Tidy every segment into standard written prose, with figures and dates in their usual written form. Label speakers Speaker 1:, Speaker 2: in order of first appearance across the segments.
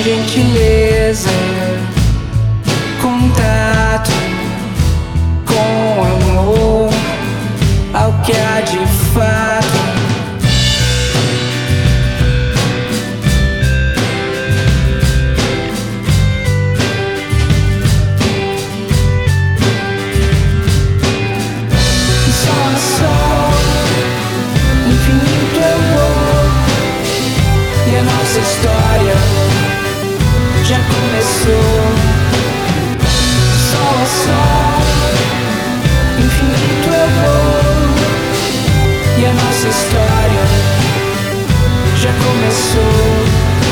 Speaker 1: gentileza, contato com amor, ao que há de fato. Infinito amor, e a nossa história já começou. Sol a sol, infinito amor, e a nossa história já começou.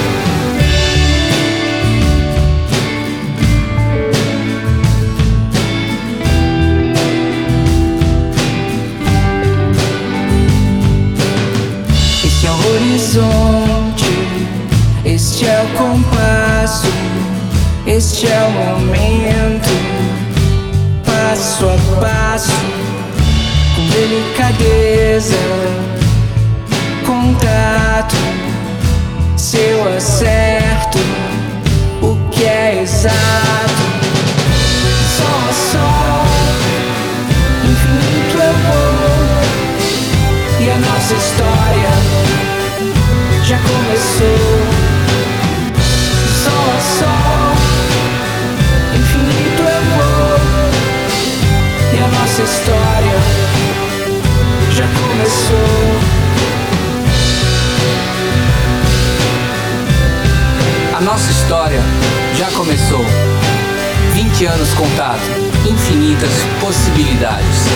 Speaker 1: Este é o horizonte, este é o compasso, este é o momento, passo a passo, com delicadeza, contato, se eu acerto o que é exato. Sol a sol, infinito amor, e a nossa história já começou. Sol a sol, infinito amor, e a nossa história já começou.
Speaker 2: A nossa história já começou. 20 anos contato, infinitas possibilidades.